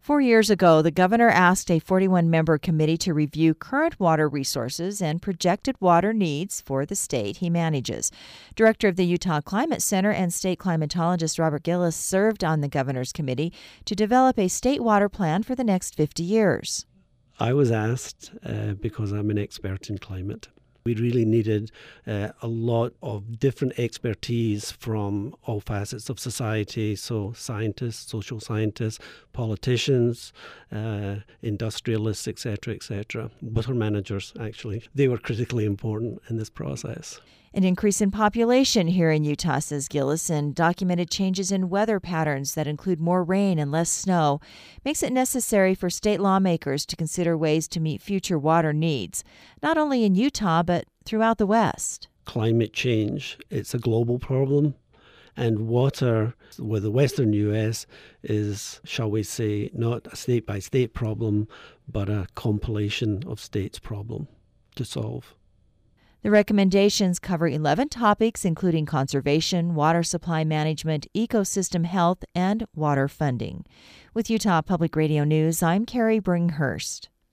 4 years ago, the governor asked a 41-member committee to review current water resources and projected water needs for the state he manages. Director of the Utah Climate Center and state climatologist Robert Gillis served on the governor's committee to develop a state water plan for the next 50 years. I was asked because I'm an expert in climate. We really needed a lot of different expertise from all facets of society, so scientists, social scientists, politicians, industrialists, etc., water managers, actually. They were critically important in this process. An increase in population here in Utah, says Gillis, and documented changes in weather patterns that include more rain and less snow makes it necessary for state lawmakers to consider ways to meet future water needs, not only in Utah, but throughout the West. Climate change, it's a global problem, and water with the Western U.S. is, shall we say, not a state-by-state problem, but a compilation of states' problem to solve. The recommendations cover 11 topics, including conservation, water supply management, ecosystem health, and water funding. With Utah Public Radio News, I'm Carrie Bringhurst.